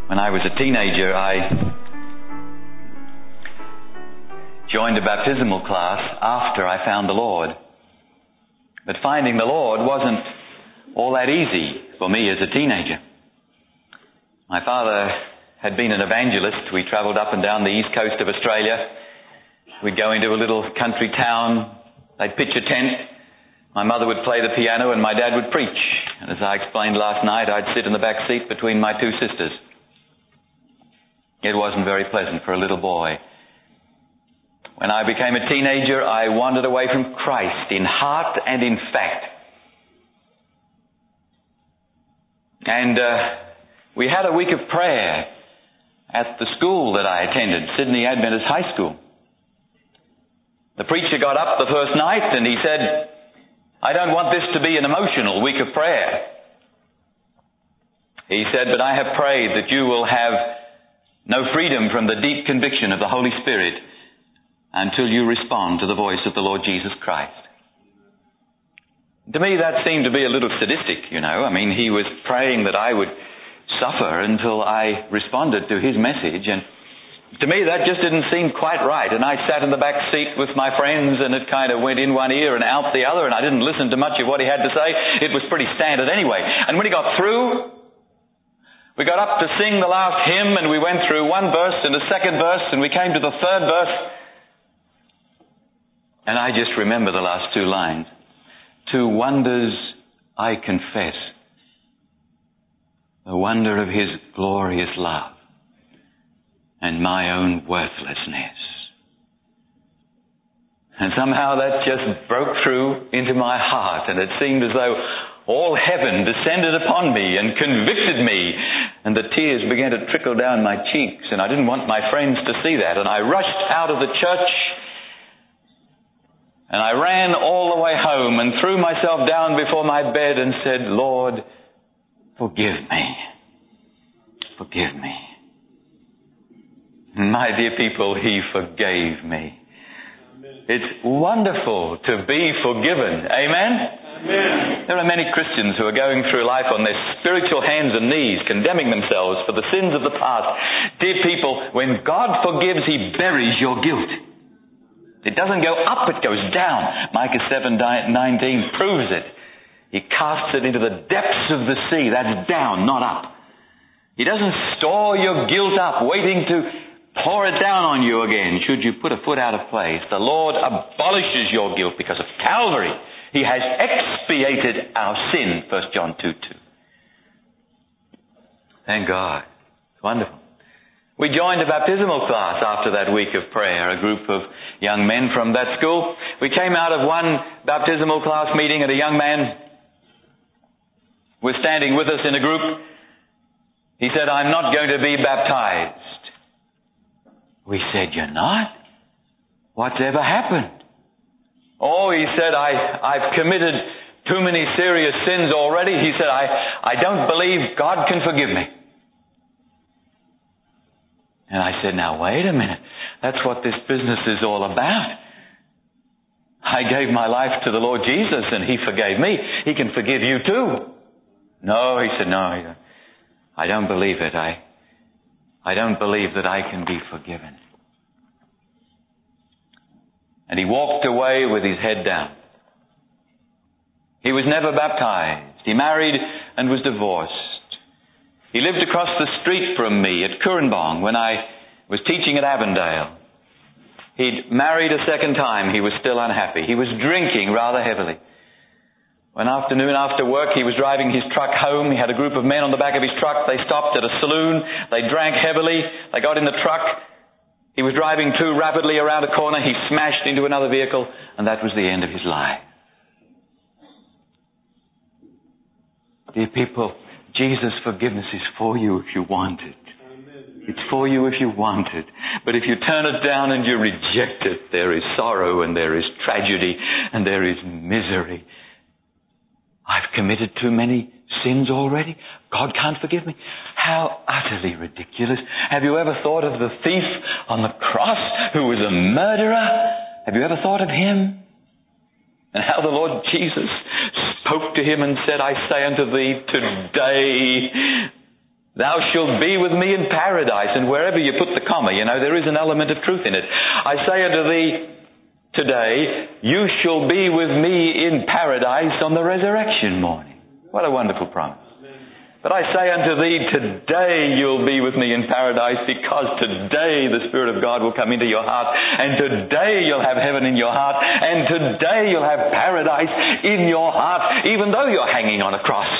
When I was a teenager, I joined a baptismal class after I found the Lord. But finding the Lord wasn't all that easy for me as a teenager. My father had been an evangelist. We travelled up and down the east coast of Australia. We'd go into a little country town. They'd pitch a tent. My mother would play the piano and my dad would preach. And as I explained last night, I'd sit in the back seat between my two sisters. It wasn't very pleasant for a little boy. When I became a teenager, I wandered away from Christ in heart and in fact. And we had a week of prayer at the school that I attended, Sydney Adventist High School. The preacher got up the first night and he said, "I don't want this to be an emotional week of prayer." He said, "But I have prayed that you will have no freedom from the deep conviction of the Holy Spirit until you respond to the voice of the Lord Jesus Christ." To me, that seemed to be a little sadistic, you know. I mean, he was praying that I would suffer until I responded to his message, and to me that just didn't seem quite right. And I sat in the back seat with my friends, and it kind of went in one ear and out the other, and I didn't listen to much of what he had to say. It was pretty standard anyway. And when he got through, we got up to sing the last hymn, and we went through one verse and a second verse, and we came to the third verse. And I just remember the last two lines. "To wonders I confess the wonder of his glorious love and my own worthlessness." And somehow that just broke through into my heart, and it seemed as though all heaven descended upon me and convicted me, and the tears began to trickle down my cheeks, and I didn't want my friends to see that. And I rushed out of the church, and I ran all the way home and threw myself down before my bed and said, "Lord, forgive me. Forgive me." My dear people, he forgave me. It's wonderful to be forgiven. Amen? Amen. There are many Christians who are going through life on their spiritual hands and knees, condemning themselves for the sins of the past. Dear people, when God forgives, he buries your guilt. It doesn't go up, it goes down. Micah 7:19 proves it. He casts it into the depths of the sea. That's down, not up. He doesn't store your guilt up, waiting to pour it down on you again should you put a foot out of place. The Lord abolishes your guilt because of Calvary. He has expiated our sin, 1 John 2:2. Thank God. It's wonderful. We joined a baptismal class after that week of prayer, a group of young men from that school. We came out of one baptismal class meeting and a young man was standing with us in a group. He said, "I'm not going to be baptized." We said, "You're not? What's ever happened?" "Oh," he said, I've committed too many serious sins already." He said, I don't believe God can forgive me. And I said, "Now wait a minute. That's what this business is all about. I gave my life to the Lord Jesus and he forgave me. He can forgive you too." "No," he said, "no, I don't believe it. I don't believe that I can be forgiven." And he walked away with his head down. He was never baptized. He married and was divorced. He lived across the street from me at Currambong when I was teaching at Avondale. He'd married a second time. He was still unhappy. He was drinking rather heavily. One afternoon after work, he was driving his truck home. He had a group of men on the back of his truck. They stopped at a saloon. They drank heavily. They got in the truck. He was driving too rapidly around a corner. He smashed into another vehicle, and that was the end of his life. Dear people, Jesus' forgiveness is for you if you want it. It's for you if you want it. But if you turn it down and you reject it, there is sorrow and there is tragedy and there is misery. I've committed too many sins already. God can't forgive me. How utterly ridiculous. Have you ever thought of the thief on the cross who was a murderer? Have you ever thought of him? And how the Lord Jesus spoke to him and said, "I say unto thee, today Thou shalt be with me in paradise. And wherever you put the comma, there is an element of truth in it. I say unto thee today, you shall be with me in paradise on the resurrection morning. What a wonderful promise. But I say unto thee, today you'll be with me in paradise, because today the Spirit of God will come into your heart, and today you'll have heaven in your heart, and today you'll have paradise in your heart, even though you're hanging on a cross.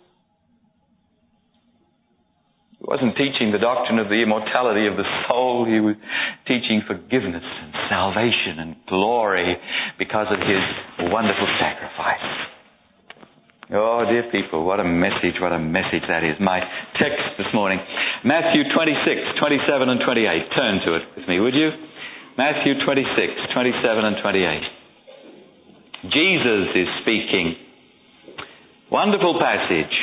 He wasn't teaching the doctrine of the immortality of the soul. He was teaching forgiveness and salvation and glory because of His wonderful sacrifice. Oh, dear people, what a message that is. My text this morning, Matthew 26, 27 and 28. Turn to it with me, would you? Matthew 26, 27 and 28. Jesus is speaking. Wonderful passage.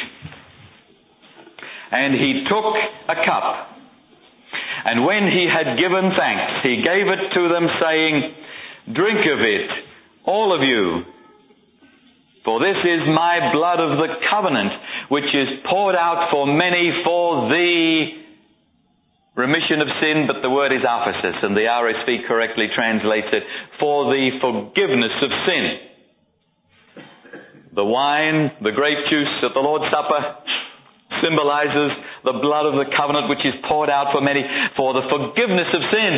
And He took a cup, and when He had given thanks, He gave it to them, saying, drink of it, all of you, for this is my blood of the covenant, which is poured out for many for the remission of sin, but the word is aphesis, and the RSV correctly translates it, for the forgiveness of sin. The wine, the grape juice at the Lord's Supper, symbolizes the blood of the covenant which is poured out for many for the forgiveness of sin.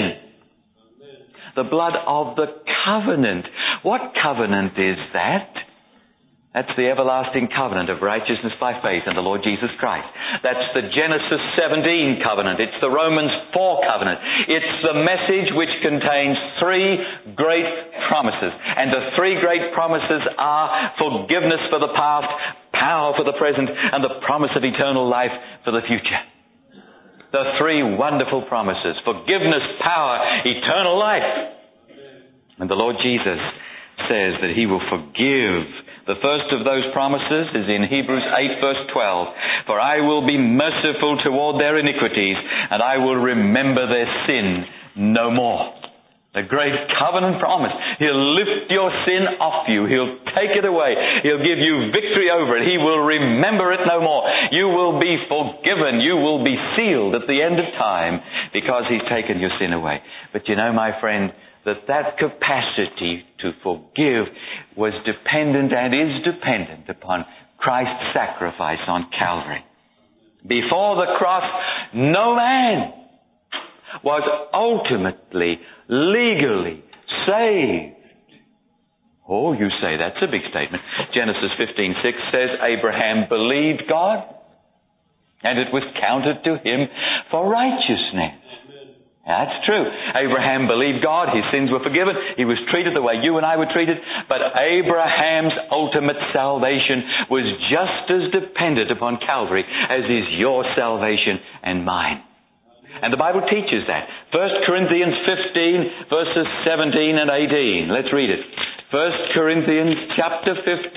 The blood of the covenant. What covenant is that? That's the everlasting covenant of righteousness by faith in the Lord Jesus Christ. That's the Genesis 17 covenant. It's the Romans 4 covenant. It's the message which contains three great promises. And the three great promises are forgiveness for the past, power for the present, and the promise of eternal life for the future. The three wonderful promises. Forgiveness, power, eternal life. And the Lord Jesus says that He will forgive. The first of those promises is in Hebrews 8 verse 12. For I will be merciful toward their iniquities, and I will remember their sin no more. The great covenant promise. He'll lift your sin off you. He'll take it away. He'll give you victory over it. He will remember it no more. You will be forgiven. You will be sealed at the end of time because He's taken your sin away. But my friend, that capacity to forgive was dependent and is dependent upon Christ's sacrifice on Calvary. Before the cross, no man was ultimately, legally saved. Oh, you say that's a big statement. Genesis 15:6 says Abraham believed God, and it was counted to him for righteousness. That's true. Abraham believed God. His sins were forgiven. He was treated the way you and I were treated. But Abraham's ultimate salvation was just as dependent upon Calvary as is your salvation and mine. And the Bible teaches that. 1 Corinthians 15 verses 17 and 18. Let's read it. 1 Corinthians chapter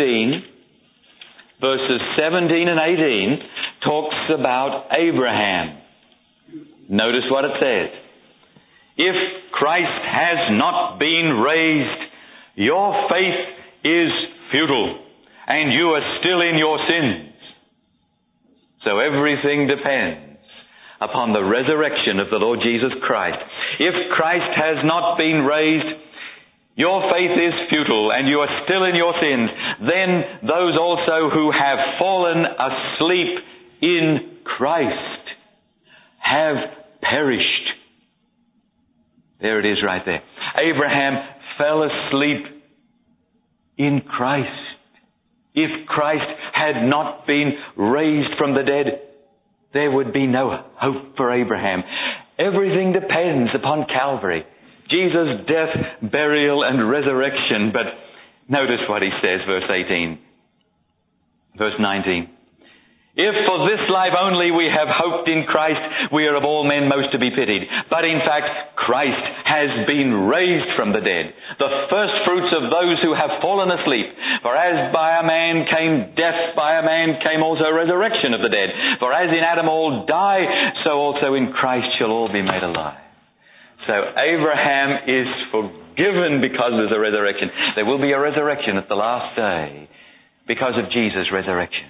15 verses 17 and 18 talks about Abraham. Notice what it says. If Christ has not been raised, your faith is futile, and you are still in your sins. So everything depends upon the resurrection of the Lord Jesus Christ. If Christ has not been raised, your faith is futile, and you are still in your sins. Then those also who have fallen asleep in Christ have perished. There it is right there. Abraham fell asleep in Christ. If Christ had not been raised from the dead, there would be no hope for Abraham. Everything depends upon Calvary. Jesus' death, burial, and resurrection. But notice what he says, verse 18. Verse 19. If for this life only we have hoped in Christ, we are of all men most to be pitied. But in fact, Christ has been raised from the dead, the first fruits of those who have fallen asleep. For as by a man came death, by a man came also resurrection of the dead. For as in Adam all die, so also in Christ shall all be made alive. So Abraham is forgiven because of the resurrection. There will be a resurrection at the last day because of Jesus' resurrection.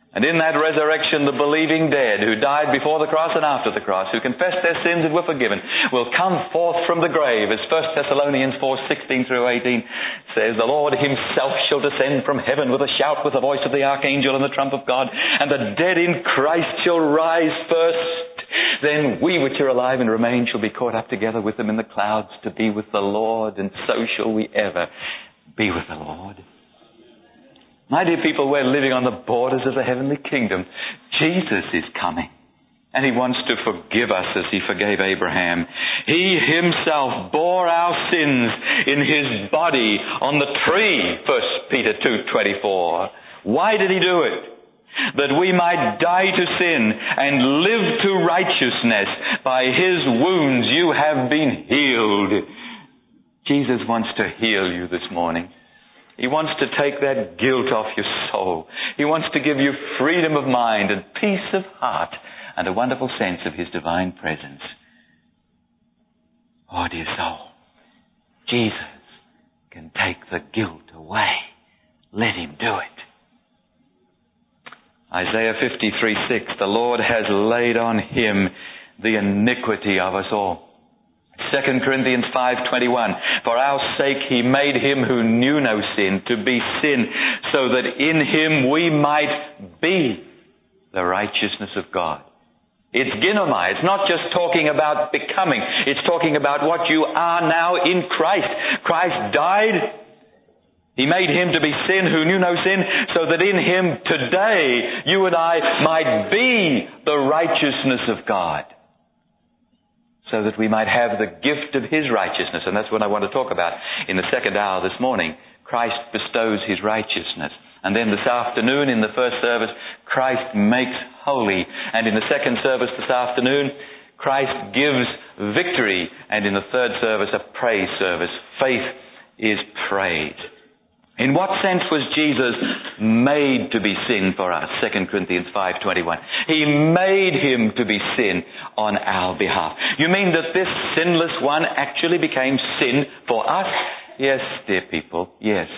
And in that resurrection, the believing dead who died before the cross and after the cross, who confessed their sins and were forgiven, will come forth from the grave, as 1 Thessalonians 4:16 through 18 says, the Lord himself shall descend from heaven with a shout, with the voice of the archangel and the trump of God, and the dead in Christ shall rise first. Then we which are alive and remain shall be caught up together with them in the clouds to be with the Lord, and so shall we ever be with the Lord. My dear people, we're living on the borders of the heavenly kingdom. Jesus is coming, and he wants to forgive us as he forgave Abraham. He himself bore our sins in his body on the tree, 1 Peter 2:24. Why did he do it? That we might die to sin and live to righteousness. By his wounds you have been healed. Jesus wants to heal you this morning. He wants to take that guilt off your soul. He wants to give you freedom of mind and peace of heart and a wonderful sense of his divine presence. Oh, dear soul, Jesus can take the guilt away. Let him do it. Isaiah 53:6, the Lord has laid on him the iniquity of us all. 2 Corinthians 5:21, for our sake he made him who knew no sin to be sin, so that in him we might be the righteousness of God. It's ginomai. It's not just talking about becoming. It's talking about what you are now in Christ. Christ died. He made him to be sin who knew no sin, so that in him today you and I might be the righteousness of God. So that we might have the gift of his righteousness. And that's what I want to talk about in the second hour this morning. Christ bestows his righteousness. And then this afternoon in the first service, Christ makes holy. And in the second service this afternoon, Christ gives victory. And in the third service, a praise service. Faith is praise. In what sense was Jesus made to be sin for us? 2 Corinthians 5:21. He made him to be sin on our behalf. You mean that this sinless one actually became sin for us? Yes, dear people, yes.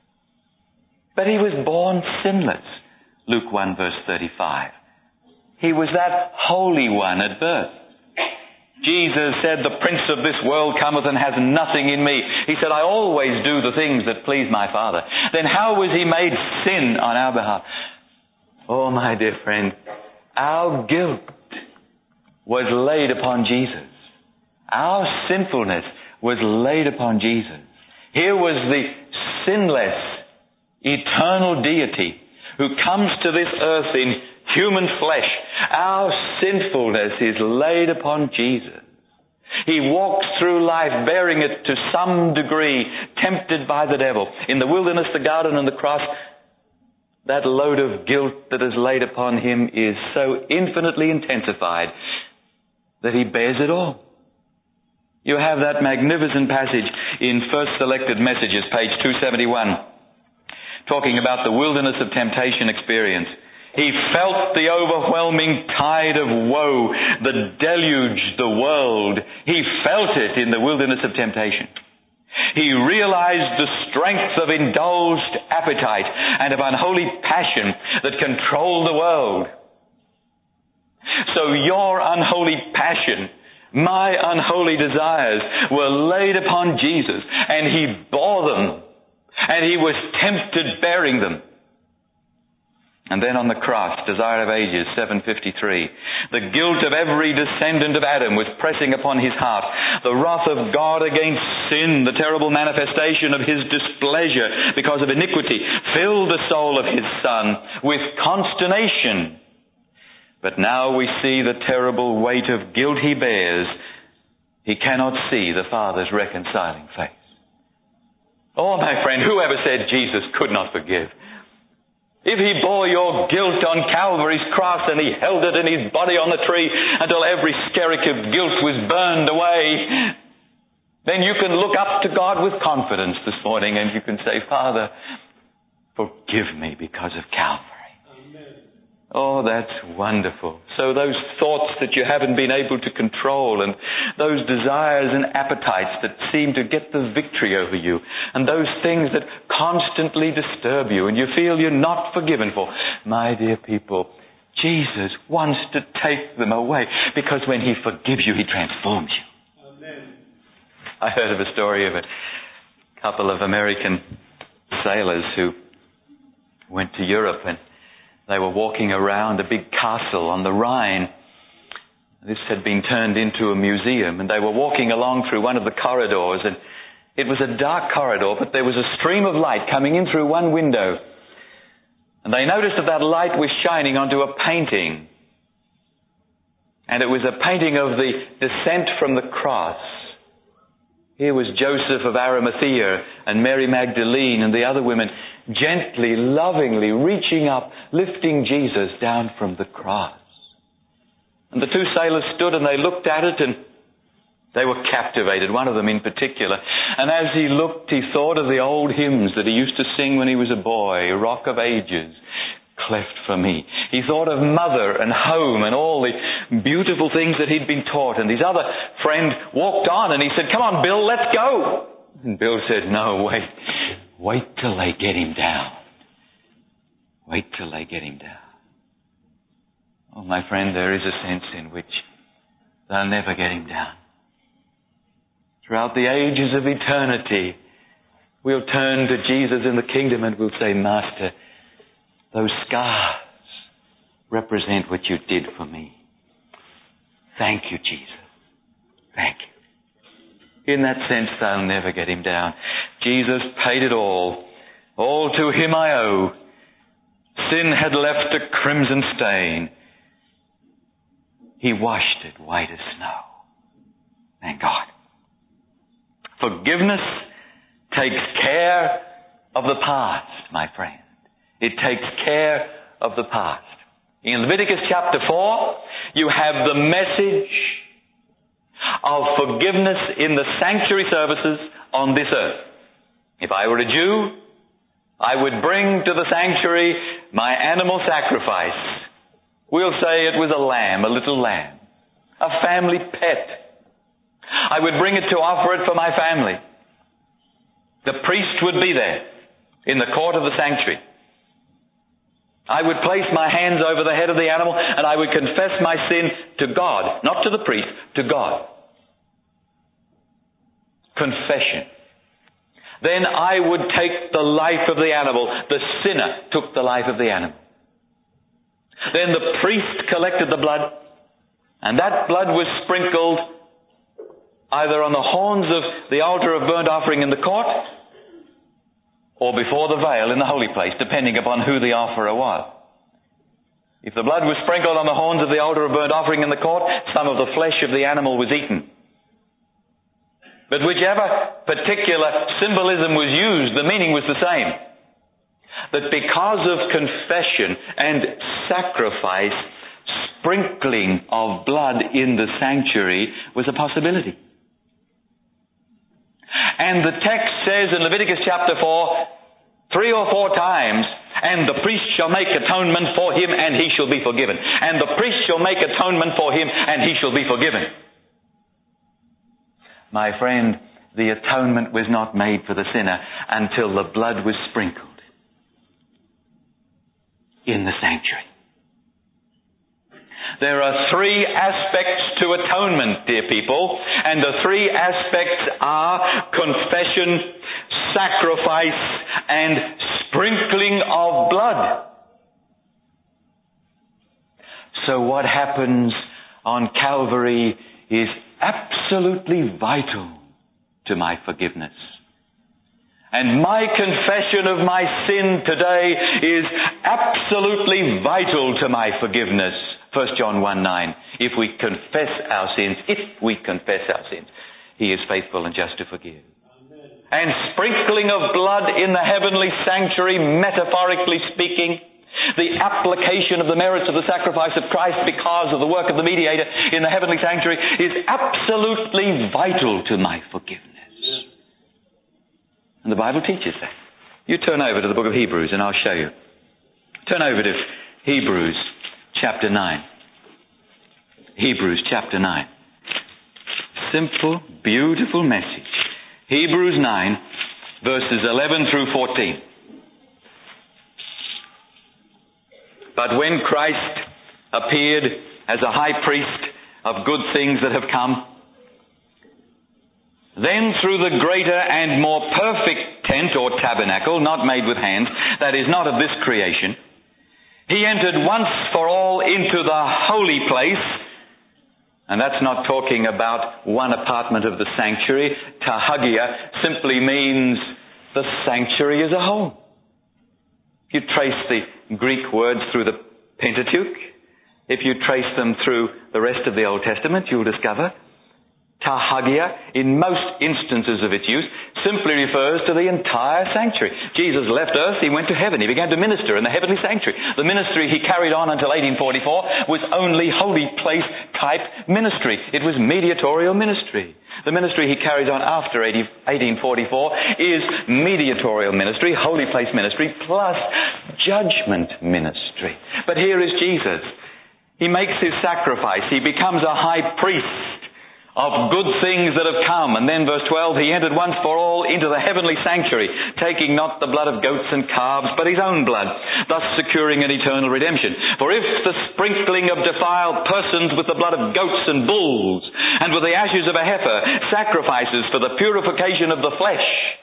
But he was born sinless. Luke 1 verse 35. He was that holy one at birth. Jesus said, the prince of this world cometh and has nothing in me. He said, I always do the things that please my Father. Then how was he made sin on our behalf? Oh, my dear friend, our guilt was laid upon Jesus. Our sinfulness was laid upon Jesus. Here was the sinless, eternal deity who comes to this earth in human flesh. Our sinfulness is laid upon Jesus. He walks through life bearing it to some degree, tempted by the devil. In the wilderness, the garden, and the cross, that load of guilt that is laid upon him is so infinitely intensified that he bears it all. You have that magnificent passage in First Selected Messages, page 271, talking about the wilderness of temptation experience. He felt the overwhelming tide of woe that deluged the world. He felt it in the wilderness of temptation. He realized the strength of indulged appetite and of unholy passion that controlled the world. So your unholy passion, my unholy desires were laid upon Jesus, and he bore them, and he was tempted bearing them. And then on the cross, Desire of Ages, 753, the guilt of every descendant of Adam was pressing upon his heart. The wrath of God against sin, the terrible manifestation of his displeasure because of iniquity, filled the soul of his Son with consternation. But now we see the terrible weight of guilt he bears. He cannot see the Father's reconciling face. Oh, my friend, whoever said Jesus could not forgive? If he bore your guilt on Calvary's cross and he held it in his body on the tree until every skerrick of guilt was burned away, then you can look up to God with confidence this morning and you can say, Father, forgive me because of Calvary. Amen. Oh, that's wonderful. So those thoughts that you haven't been able to control, and those desires and appetites that seem to get the victory over you, and those things that constantly disturb you and you feel you're not forgiven for, my dear people, Jesus wants to take them away, because when He forgives you, He transforms you. Amen. I heard of a story of a couple of American sailors who went to Europe, and they were walking around a big castle on the Rhine. This had been turned into a museum, and they were walking along through one of the corridors, and it was a dark corridor, but there was a stream of light coming in through one window. And they noticed that light was shining onto a painting. And it was a painting of the descent from the cross. Here was Joseph of Arimathea and Mary Magdalene and the other women gently, lovingly reaching up, lifting Jesus down from the cross. And the two sailors stood and they looked at it, and they were captivated, one of them in particular. And as he looked, he thought of the old hymns that he used to sing when he was a boy, Rock of Ages, cleft for me. He thought of mother and home and all the beautiful things that he'd been taught. And his other friend walked on and he said, "Come on, Bill, let's go." And Bill said, "No, wait till they get him down. Wait till they get him down." Oh, my friend, there is a sense in which they'll never get him down. Throughout the ages of eternity, we'll turn to Jesus in the kingdom and we'll say, "Master, those scars represent what you did for me. Thank you, Jesus. Thank you." In that sense, they'll never get him down. Jesus paid it all. All to Him I owe. Sin had left a crimson stain. He washed it white as snow. Thank God. Forgiveness takes care of the past, my friend. It takes care of the past. In Leviticus chapter 4, you have the message of forgiveness in the sanctuary services on this earth. If I were a Jew, I would bring to the sanctuary my animal sacrifice. We'll say it was a lamb, a little lamb, a family pet. I would bring it to offer it for my family. The priest would be there in the court of the sanctuary. I would place my hands over the head of the animal and I would confess my sin to God, not to the priest, to God. Confession. Then I would take the life of the animal. The sinner took the life of the animal. Then the priest collected the blood, and that blood was sprinkled either on the horns of the altar of burnt offering in the court or before the veil in the holy place, depending upon who the offerer was. If the blood was sprinkled on the horns of the altar of burnt offering in the court, some of the flesh of the animal was eaten. But whichever particular symbolism was used, the meaning was the same. That because of confession and sacrifice, sprinkling of blood in the sanctuary was a possibility. And the text says in Leviticus chapter 4, 3 or 4 times, "And the priest shall make atonement for him, and he shall be forgiven. And the priest shall make atonement for him, and he shall be forgiven." My friend, the atonement was not made for the sinner until the blood was sprinkled in the sanctuary. There are 3 aspects to atonement, dear people, and the 3 aspects are confession, sacrifice, and sprinkling of blood. So what happens on Calvary is absolutely vital to my forgiveness. And my confession of my sin today is absolutely vital to my forgiveness. 1 John 1:9. If we confess our sins, He is faithful and just to forgive. Amen. And sprinkling of blood in the heavenly sanctuary, metaphorically speaking, the application of the merits of the sacrifice of Christ because of the work of the mediator in the heavenly sanctuary is absolutely vital to my forgiveness. And the Bible teaches that. You turn over to the book of Hebrews and I'll show you. Turn over to Hebrews chapter 9. Hebrews chapter 9. Simple, beautiful message. Hebrews 9, verses 11 through 14. But when Christ appeared as a high priest of good things that have come, then through the greater and more perfect tent or tabernacle, not made with hands, that is not of this creation, he entered once for all into the holy place. And that's not talking about one apartment of the sanctuary. Tahagia simply means the sanctuary as a whole. If you trace the Greek words through the Pentateuch, if you trace them through the rest of the Old Testament, you'll discover Tahagia, in most instances of its use, simply refers to the entire sanctuary. Jesus left earth, he went to heaven, he began to minister in the heavenly sanctuary. The ministry he carried on until 1844 was only holy place type ministry. It was mediatorial ministry. The ministry he carries on after 1844 is mediatorial ministry, holy place ministry, plus judgment ministry. But here is Jesus. He makes his sacrifice. He becomes a high priest of good things that have come. And then verse 12, he entered once for all into the heavenly sanctuary, taking not the blood of goats and calves, but his own blood, thus securing an eternal redemption. For if the sprinkling of defiled persons with the blood of goats and bulls, and with the ashes of a heifer, sacrifices for the purification of the flesh,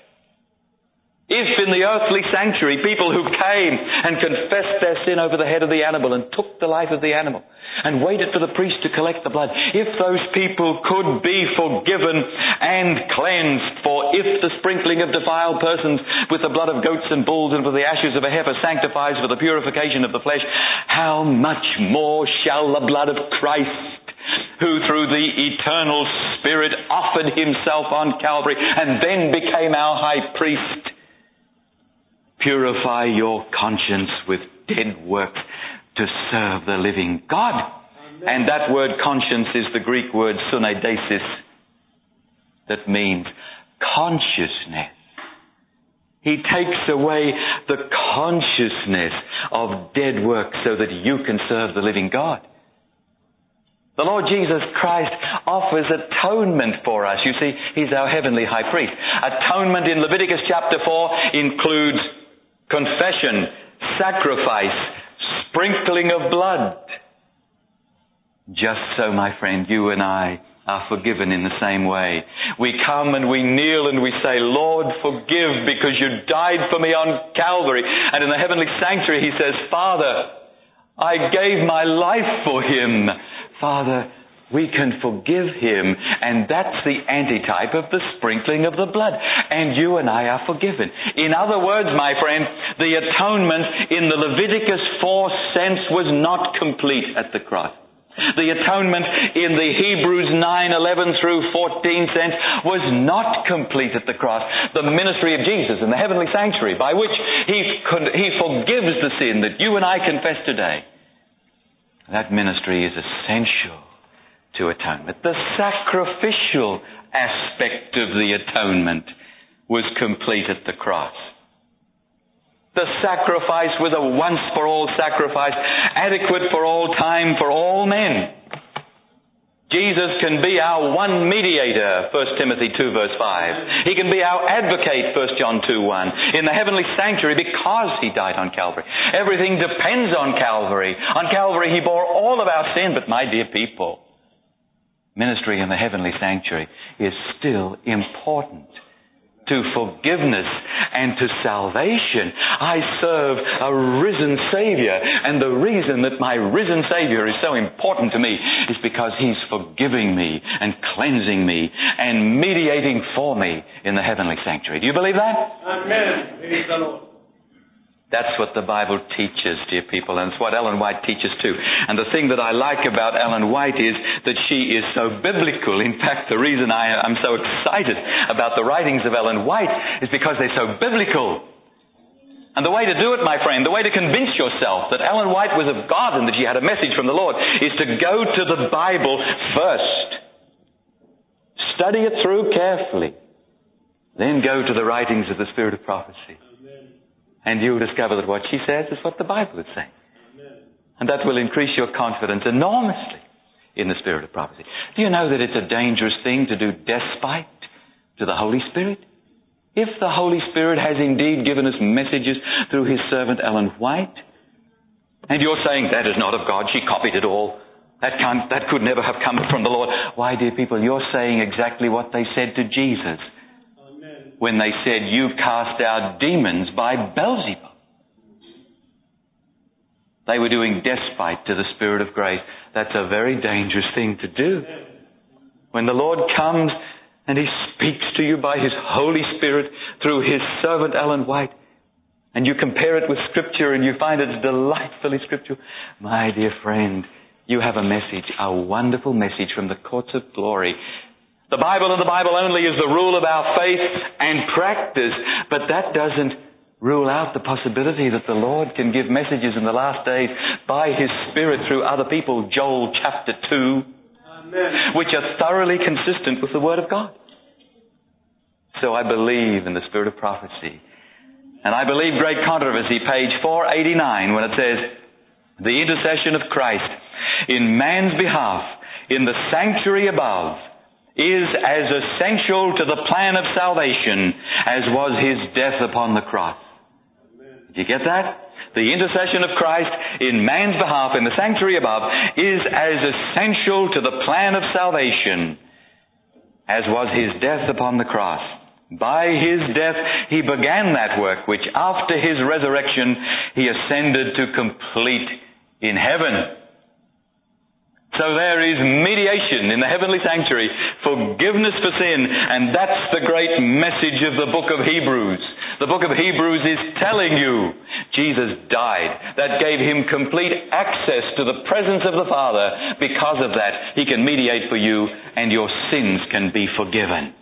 if in the earthly sanctuary people who came and confessed their sin over the head of the animal and took the life of the animal and waited for the priest to collect the blood, if those people could be forgiven and cleansed, for if the sprinkling of defiled persons with the blood of goats and bulls and with the ashes of a heifer sanctifies for the purification of the flesh, how much more shall the blood of Christ, who through the eternal Spirit offered himself on Calvary and then became our high priest, purify your conscience with dead works to serve the living God. Amen. And that word conscience is the Greek word sunaidesis, that means consciousness. He takes away the consciousness of dead works so that you can serve the living God. The Lord Jesus Christ offers atonement for us. You see, he's our heavenly high priest. Atonement in Leviticus chapter 4 includes confession, sacrifice, sprinkling of blood. Just so, my friend, you and I are forgiven in the same way. We come and we kneel and we say, Lord, forgive because you died for me on Calvary. And in the heavenly sanctuary he says, Father, I gave my life for him. Father, we can forgive him. And that's the antitype of the sprinkling of the blood. And you and I are forgiven. In other words, my friend, the atonement in the Leviticus 4 sense was not complete at the cross. The atonement in the Hebrews 9:11 through 14 sense was not complete at the cross. The ministry of Jesus in the heavenly sanctuary, by which he forgives the sin that you and I confess today, that ministry is essential to atonement. The sacrificial aspect of the atonement was complete at the cross. The sacrifice was a once-for-all sacrifice, adequate for all time, for all men. Jesus can be our one mediator, 1 Timothy 2 verse 5. He can be our advocate, 1 John 2:1, in the heavenly sanctuary because he died on Calvary. Everything depends on Calvary. On Calvary he bore all of our sin, but my dear people, ministry in the heavenly sanctuary is still important to forgiveness and to salvation. I serve a risen Savior, and the reason that my risen Savior is so important to me is because he's forgiving me and cleansing me and mediating for me in the heavenly sanctuary. Do you believe that? Amen. Praise the Lord. That's what the Bible teaches, dear people, and it's what Ellen White teaches too. And the thing that I like about Ellen White is that she is so biblical. In fact, the reason I'm so excited about the writings of Ellen White is because they're so biblical. And the way to do it, my friend, the way to convince yourself that Ellen White was of God and that she had a message from the Lord is to go to the Bible first. Study it through carefully. Then go to the writings of the Spirit of prophecy. And you'll discover that what she says is what the Bible is saying. Amen. And that will increase your confidence enormously in the spirit of prophecy. Do you know that it's a dangerous thing to do despite to the Holy Spirit? If the Holy Spirit has indeed given us messages through His servant Ellen White, and you're saying that is not of God, she copied it all, that could never have come from the Lord. Why, dear people, you're saying exactly what they said to Jesus. Amen. When they said, you cast out demons by Beelzebub. They were doing despite to the Spirit of grace. That's a very dangerous thing to do. When the Lord comes and He speaks to you by His Holy Spirit through His servant Ellen White, and you compare it with Scripture and you find it's delightfully Scriptural, my dear friend, you have a message, a wonderful message from the courts of glory. The Bible and the Bible only is the rule of our faith and practice, but that doesn't rule out the possibility that the Lord can give messages in the last days by His Spirit through other people, Joel chapter 2, Amen, which are thoroughly consistent with the Word of God. So I believe in the spirit of prophecy. And I believe Great Controversy, page 489, when it says, the intercession of Christ in man's behalf in the sanctuary above is as essential to the plan of salvation as was His death upon the cross. Did you get that? The intercession of Christ in man's behalf in the sanctuary above is as essential to the plan of salvation as was His death upon the cross. By His death, He began that work which after His resurrection He ascended to complete in heaven. So there is mediation in the heavenly sanctuary, forgiveness for sin, and that's the great message of the book of Hebrews. The book of Hebrews is telling you Jesus died. That gave Him complete access to the presence of the Father. Because of that, He can mediate for you and your sins can be forgiven.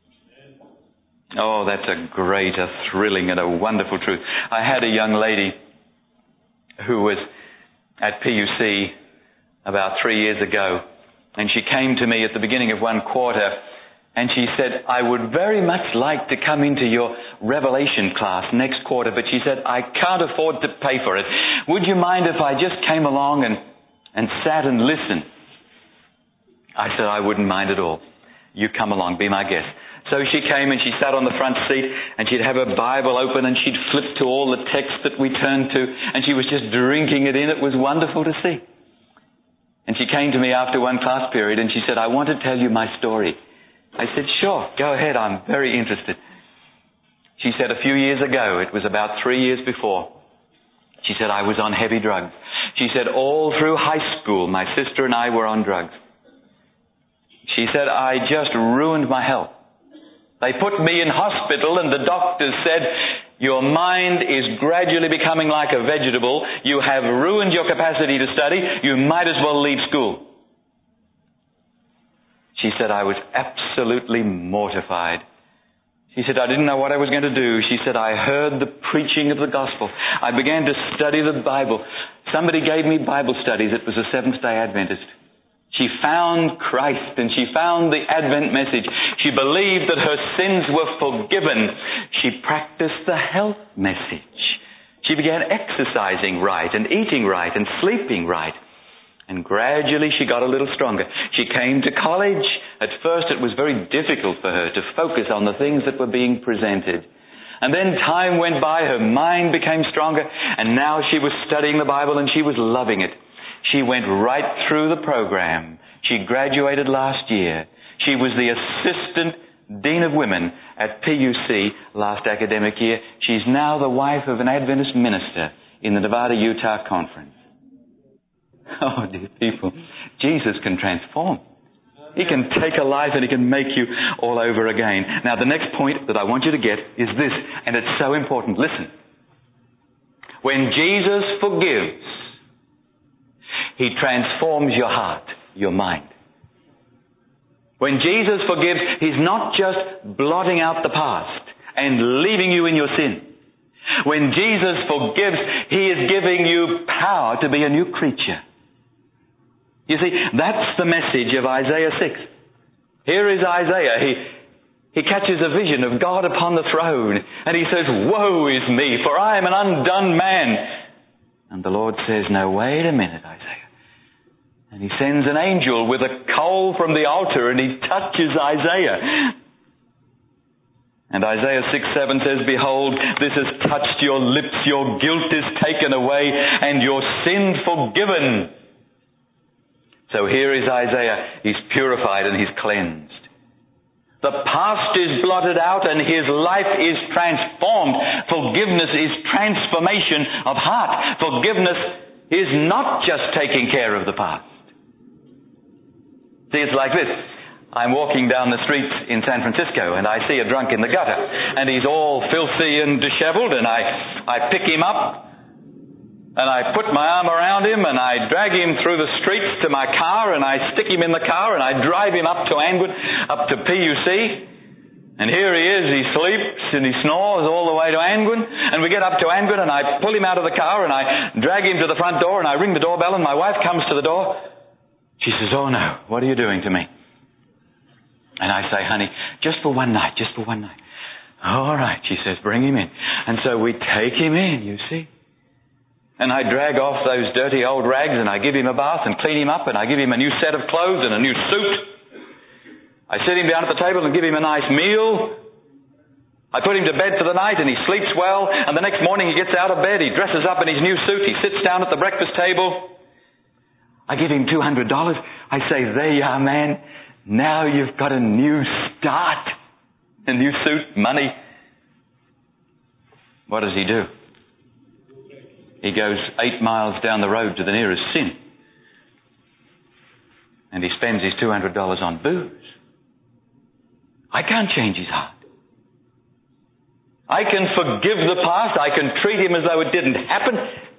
Oh, that's a great, a thrilling and a wonderful truth. I had a young lady who was at PUC about 3 years ago, and she came to me at the beginning of one quarter, and she said, I would very much like to come into your Revelation class next quarter, but she said, I can't afford to pay for it. Would you mind if I just came along and sat and listened? I said, I wouldn't mind at all. You come along, be my guest. So she came and she sat on the front seat and she'd have her Bible open and she'd flip to all the texts that we turned to, and she was just drinking it in. It was wonderful to see. And she came to me after one class period and she said, I want to tell you my story. I said, sure, go ahead, I'm very interested. She said, a few years ago, it was about 3 years before, she said, I was on heavy drugs. She said, all through high school, my sister and I were on drugs. She said, I just ruined my health. They put me in hospital and the doctors said, your mind is gradually becoming like a vegetable. You have ruined your capacity to study. You might as well leave school. She said, I was absolutely mortified. She said, I didn't know what I was going to do. She said, I heard the preaching of the gospel. I began to study the Bible. Somebody gave me Bible studies. It was a Seventh-day Adventist. She found Christ and she found the Advent message. She believed that her sins were forgiven. She practiced the health message. She began exercising right and eating right and sleeping right. And gradually she got a little stronger. She came to college. At first it was very difficult for her to focus on the things that were being presented. And then time went by, her mind became stronger, and now she was studying the Bible and she was loving it. She went right through the program. She graduated last year. She was the assistant dean of women at PUC last academic year. She's now the wife of an Adventist minister in the Nevada-Utah Conference. Oh, dear people, Jesus can transform. He can take a life and He can make you all over again. Now, the next point that I want you to get is this, and it's so important. Listen. When Jesus forgives, He transforms your heart, your mind. When Jesus forgives, He's not just blotting out the past and leaving you in your sin. When Jesus forgives, He is giving you power to be a new creature. You see, that's the message of Isaiah 6. Here is Isaiah. He catches a vision of God upon the throne, and he says, woe is me, for I am an undone man. And the Lord says, no, wait a minute, Isaiah. And he sends an angel with a coal from the altar and he touches Isaiah. And Isaiah 6:7 says, behold, this has touched your lips, your guilt is taken away, and your sin forgiven. So here is Isaiah. He's purified and he's cleansed. The past is blotted out and his life is transformed. Forgiveness is transformation of heart. Forgiveness is not just taking care of the past. See, it's like this. I'm walking down the street in San Francisco and I see a drunk in the gutter and he's all filthy and disheveled, and I pick him up and I put my arm around him and I drag him through the streets to my car and I stick him in the car and I drive him up to Angwood, up to PUC. And here he is, he sleeps and he snores all the way to Angwood, and we get up to Angwood and I pull him out of the car and I drag him to the front door and I ring the doorbell and my wife comes to the door. She says, oh no, what are you doing to me? And I say, honey, just for one night. All right, she says, bring him in. And so we take him in, you see. And I drag off those dirty old rags and I give him a bath and clean him up and I give him a new set of clothes and a new suit. I sit him down at the table and give him a nice meal. I put him to bed for the night and he sleeps well, and the next morning he gets out of bed, he dresses up in his new suit, he sits down at the breakfast table. I give him $200. I say, there you are, man. Now you've got a new start. A new suit, money. What does he do? He goes 8 miles down the road to the nearest sin. And he spends his $200 on booze. I can't change his heart. I can forgive the past. I can treat him as though it didn't happen.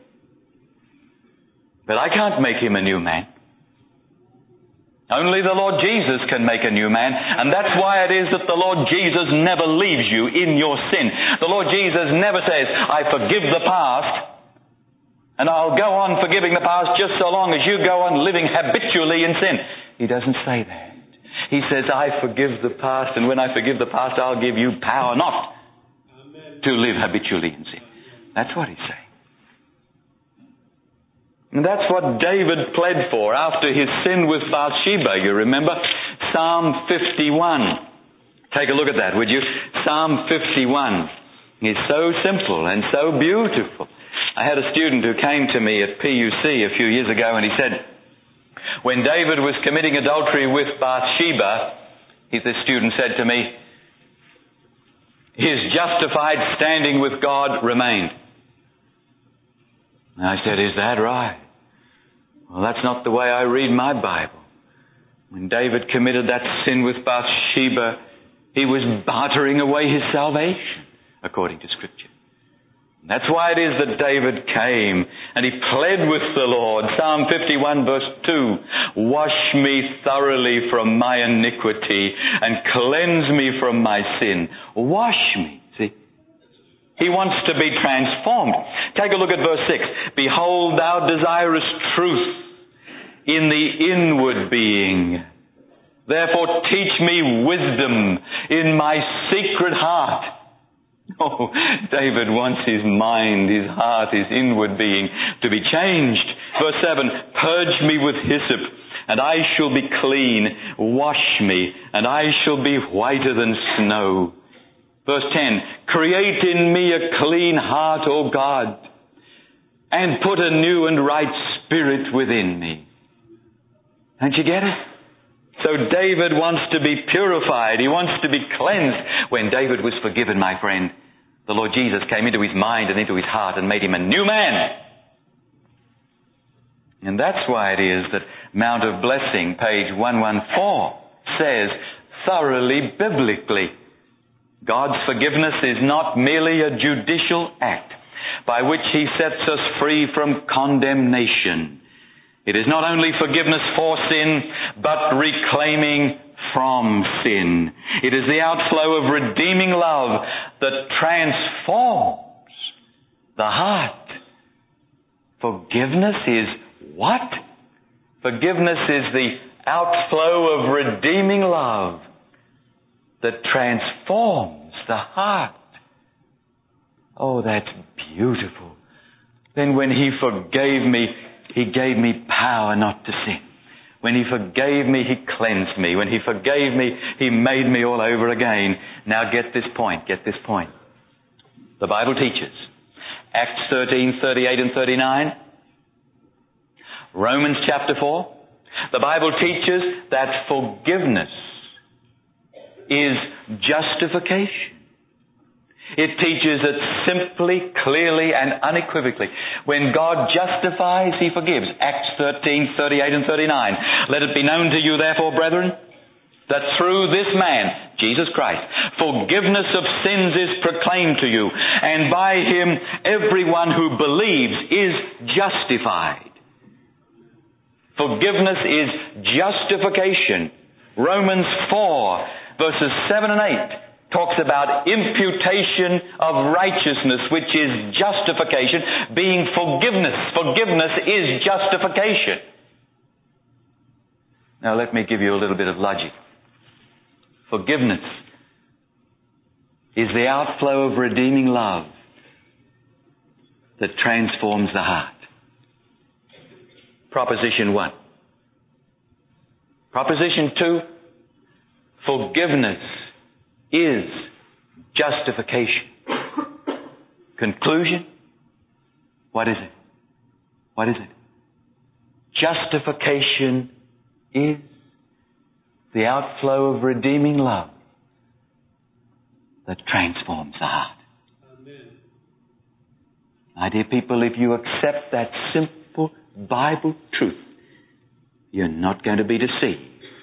But I can't make him a new man. Only the Lord Jesus can make a new man, and that's why it is that the Lord Jesus never leaves you in your sin. The Lord Jesus never says, I forgive the past, and I'll go on forgiving the past just so long as you go on living habitually in sin. He doesn't say that. He says, I forgive the past, and when I forgive the past, I'll give you power not to live habitually in sin. That's what he's saying. And that's what David pled for after his sin with Bathsheba. You remember? Psalm 51. Take a look at that, would you? Psalm 51 is so simple and so beautiful. I had a student who came to me at PUC a few years ago and he said, when David was committing adultery with Bathsheba, this student said to me, his justified standing with God remained. And I said, is that right? Well, that's not the way I read my Bible. When David committed that sin with Bathsheba, he was bartering away his salvation, according to Scripture. And that's why it is that David came and he pled with the Lord. Psalm 51 verse 2, wash me thoroughly from my iniquity and cleanse me from my sin. Wash me. See? He wants to be transformed. Take a look at verse 6. Behold, thou desirest truth in the inward being. Therefore teach me wisdom in my secret heart. Oh, David wants his mind, his heart, his inward being to be changed. Verse 7, purge me with hyssop, and I shall be clean. Wash me, and I shall be whiter than snow. Verse 10, create in me a clean heart, O God, and put a new and right spirit within me. Don't you get it? So David wants to be purified. He wants to be cleansed. When David was forgiven, my friend, the Lord Jesus came into his mind and into his heart and made him a new man. And that's why it is that Mount of Blessing, page 114, says thoroughly biblically, God's forgiveness is not merely a judicial act by which he sets us free from condemnation. It is not only forgiveness for sin, but reclaiming from sin. It is the outflow of redeeming love that transforms the heart. Forgiveness is what? Forgiveness is the outflow of redeeming love that transforms the heart. Oh, that's beautiful. Then when He forgave me, He gave me power not to sin. When He forgave me, He cleansed me. When He forgave me, He made me all over again. Now get this point. The Bible teaches. Acts 13:38 and 39. Romans chapter 4. The Bible teaches that forgiveness is justification. It teaches it simply, clearly, and unequivocally. When God justifies, He forgives. Acts 13:38 and 39. Let it be known to you, therefore, brethren, that through this man, Jesus Christ, forgiveness of sins is proclaimed to you, and by Him everyone who believes is justified. Forgiveness is justification. Romans 4, verses 7 and 8. Talks about imputation of righteousness, which is justification, being forgiveness. Forgiveness is justification. Now let me give you a little bit of logic. Forgiveness is the outflow of redeeming love that transforms the heart. Proposition 1. Proposition 2, forgiveness is justification. Conclusion, what is it? Justification is the outflow of redeeming love that transforms the heart. Amen. My dear people, if you accept that simple Bible truth, you're not going to be deceived.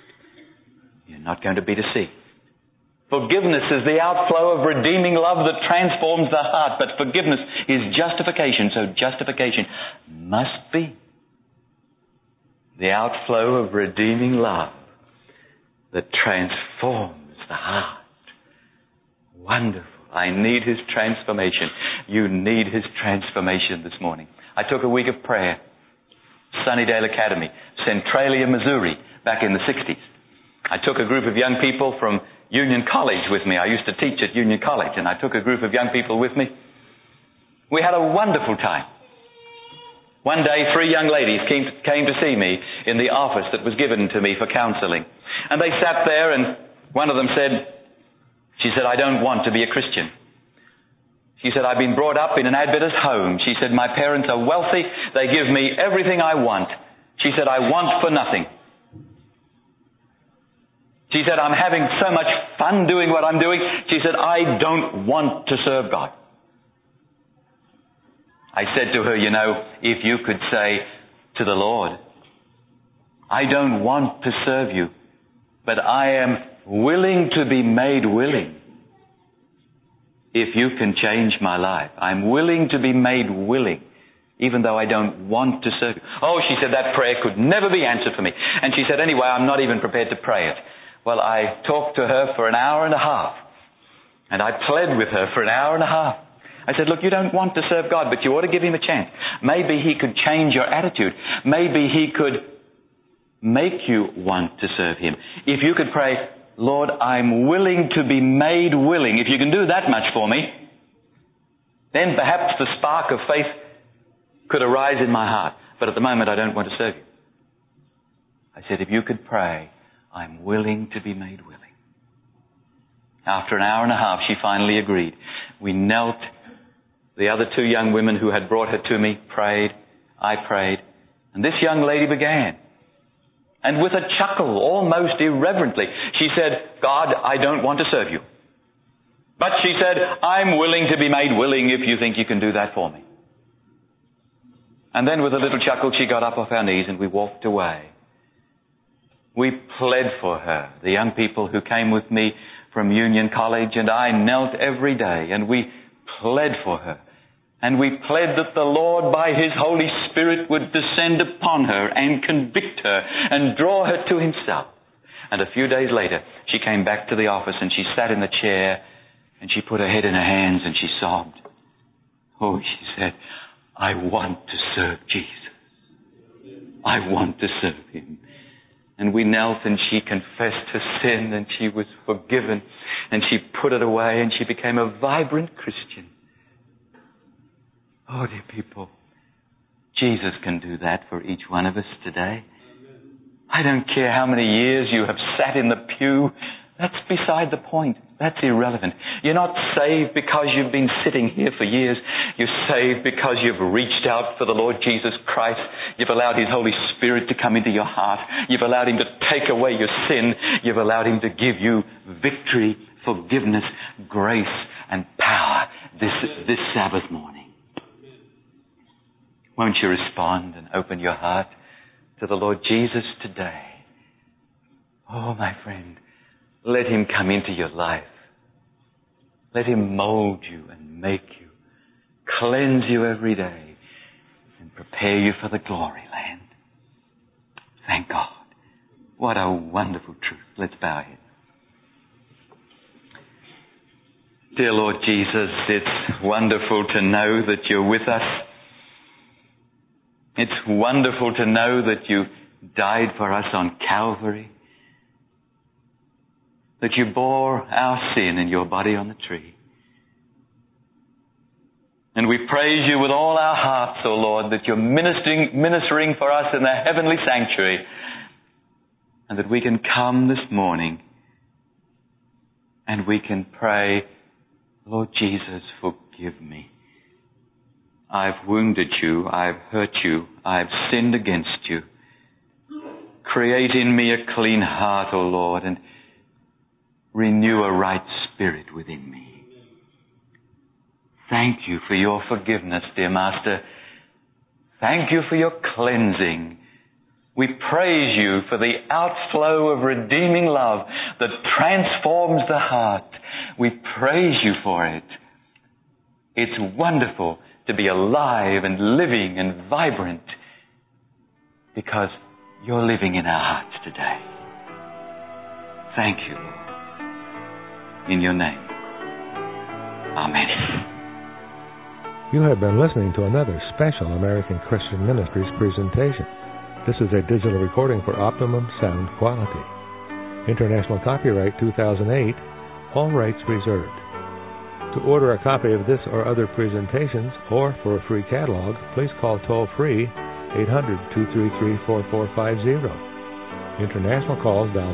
Forgiveness is the outflow of redeeming love that transforms the heart, but forgiveness is justification. So justification must be the outflow of redeeming love that transforms the heart. Wonderful. I need His transformation. You need His transformation this morning. I took a week of prayer. Sunnydale Academy, Centralia, Missouri, back in the 60s. I took a group of young people from Union College with me. I used to teach at Union College, and I took a group of young people with me. We had a wonderful time. One day, 3 young ladies came to see me in the office that was given to me for counseling. And they sat there, and one of them she said, I don't want to be a Christian. She said, I've been brought up in an Adventist home. She said, my parents are wealthy. They give me everything I want. She said, I want for nothing. She said, I'm having so much fun doing what I'm doing. She said, I don't want to serve God. I said to her, if you could say to the Lord, I don't want to serve you, but I am willing to be made willing. If you can change my life, I'm willing to be made willing, even though I don't want to serve you. Oh, she said, that prayer could never be answered for me. And she said, anyway, I'm not even prepared to pray it. Well, I talked to her for an hour and a half. And I pled with her for an hour and a half. I said, look, you don't want to serve God, but you ought to give Him a chance. Maybe He could change your attitude. Maybe He could make you want to serve Him. If you could pray, Lord, I'm willing to be made willing. If you can do that much for me, then perhaps the spark of faith could arise in my heart. But at the moment, I don't want to serve you. I said, if you could pray, I'm willing to be made willing. After an hour and a half, she finally agreed. We knelt. The other 2 young women who had brought her to me prayed. I prayed. And this young lady began. And with a chuckle, almost irreverently, she said, God, I don't want to serve you. But she said, I'm willing to be made willing if you think you can do that for me. And then with a little chuckle, she got up off our knees and we walked away. We pled for her. The young people who came with me from Union College and I knelt every day and we pled for her. And we pled that the Lord by His Holy Spirit would descend upon her and convict her and draw her to Himself. And a few days later, she came back to the office and she sat in the chair and she put her head in her hands and she sobbed. Oh, she said, I want to serve Jesus. I want to serve Him. And we knelt and she confessed her sin and she was forgiven and she put it away and she became a vibrant Christian. Oh, dear people, Jesus can do that for each one of us today. I don't care how many years you have sat in the pew. That's beside the point. That's irrelevant. You're not saved because you've been sitting here for years. You're saved because you've reached out for the Lord Jesus Christ. You've allowed His Holy Spirit to come into your heart. You've allowed Him to take away your sin. You've allowed Him to give you victory, forgiveness, grace, and power this Sabbath morning. Won't you respond and open your heart to the Lord Jesus today? Oh, my friend, let Him come into your life. Let Him mold you and make you, cleanse you every day, and prepare you for the glory land. Thank God. What a wonderful truth. Let's bow here. Dear Lord Jesus, it's wonderful to know that you're with us. It's wonderful to know that you died for us on Calvary, that you bore our sin in your body on the tree. And we praise you with all our hearts, O Lord, that you're ministering for us in the heavenly sanctuary, and that we can come this morning and we can pray, Lord Jesus, forgive me. I've wounded you, I've hurt you, I've sinned against you. Create in me a clean heart, O Lord, and renew a right spirit within me. Thank you for your forgiveness, dear Master. Thank you for your cleansing. We praise you for the outflow of redeeming love that transforms the heart. We praise you for it. It's wonderful to be alive and living and vibrant because you're living in our hearts today. Thank you, Lord. In your name. Amen. You have been listening to another special American Christian Ministries presentation. This is a digital recording for optimum sound quality. International copyright 2008, all rights reserved. To order a copy of this or other presentations, or for a free catalog, please call toll-free 800-233-4450. International calls dial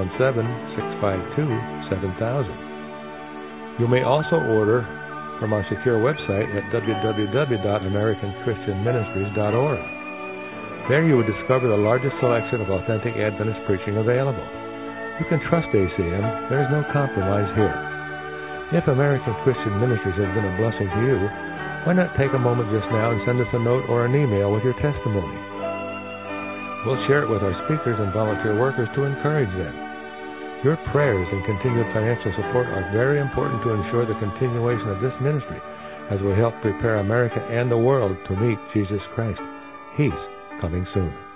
717-652-7000. You may also order from our secure website at www.americanchristianministries.org. There you will discover the largest selection of authentic Adventist preaching available. You can trust ACM. There is no compromise here. If American Christian Ministries has been a blessing to you, why not take a moment just now and send us a note or an email with your testimony? We'll share it with our speakers and volunteer workers to encourage them. Your prayers and continued financial support are very important to ensure the continuation of this ministry as we help prepare America and the world to meet Jesus Christ. He's coming soon.